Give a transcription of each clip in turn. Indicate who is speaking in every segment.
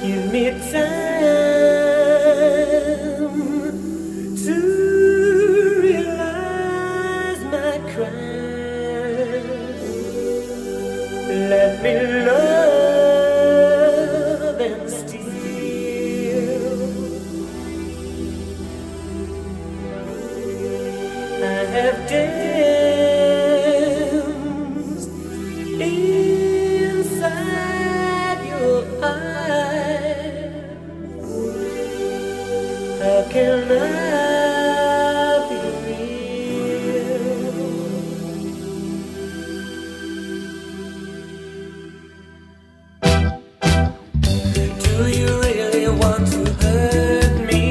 Speaker 1: Give me time to realize my crime. Let me love and steal. I have danced inside your eyes. How can I be real? Do you really want to hurt me?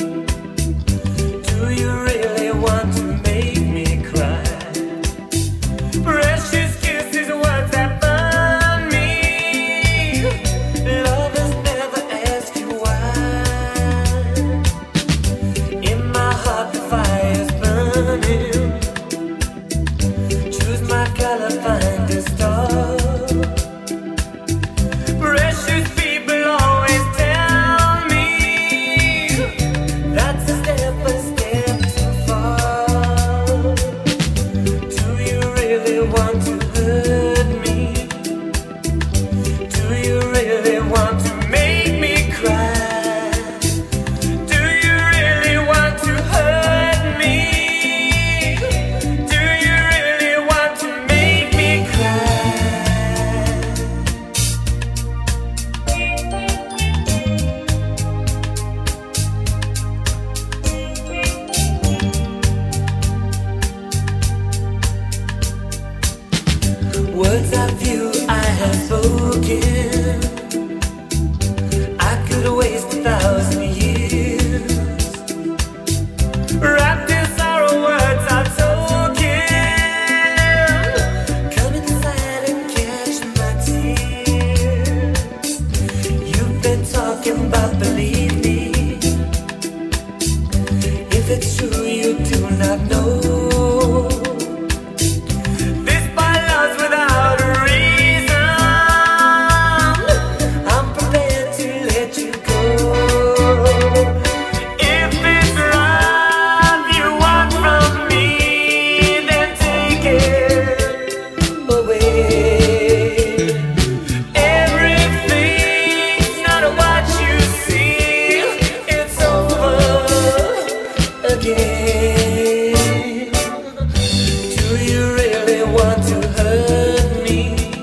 Speaker 1: Do you really want to make me cry? Precious kisses, words that burn me. Lovers never ask you why. In my heart the fire's burning. Choose my color, find a star. Precious people always tell me that's a step too far. Do you really want to hurt me? Do you really want to make me cry? Do you really want to hurt me? Do you really want to make me cry? Words of you I have spoken, I could waste 1,000 years. Wrapped in sorrow, words are token. Come inside and catch my tears. You've been talking about believe me. If it's true you do not know. This by love's without a reason. I'm prepared to let you go. If it's love you want from me, then take it away. Everything's not what you see. It's over again. Do you really want to hurt me?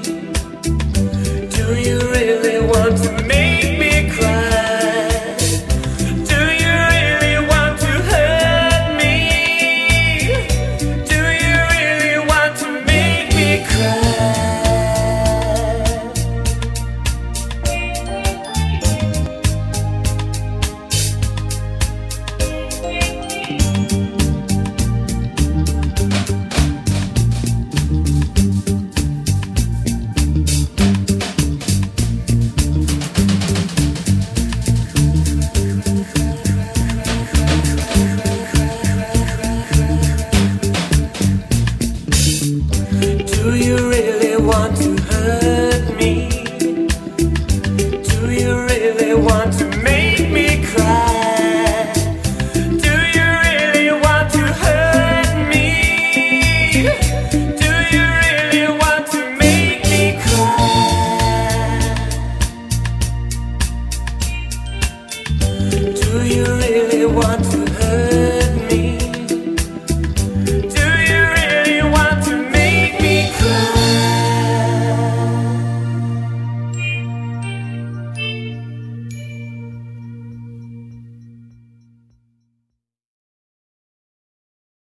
Speaker 1: Do you really want to make me cry? Do you really want to hurt me? Do you really want to make me cry? Do you really want to hurt me? Do you really want to make me cry? Do you really want to hurt me? Do you really want to make me cry? Do you really want to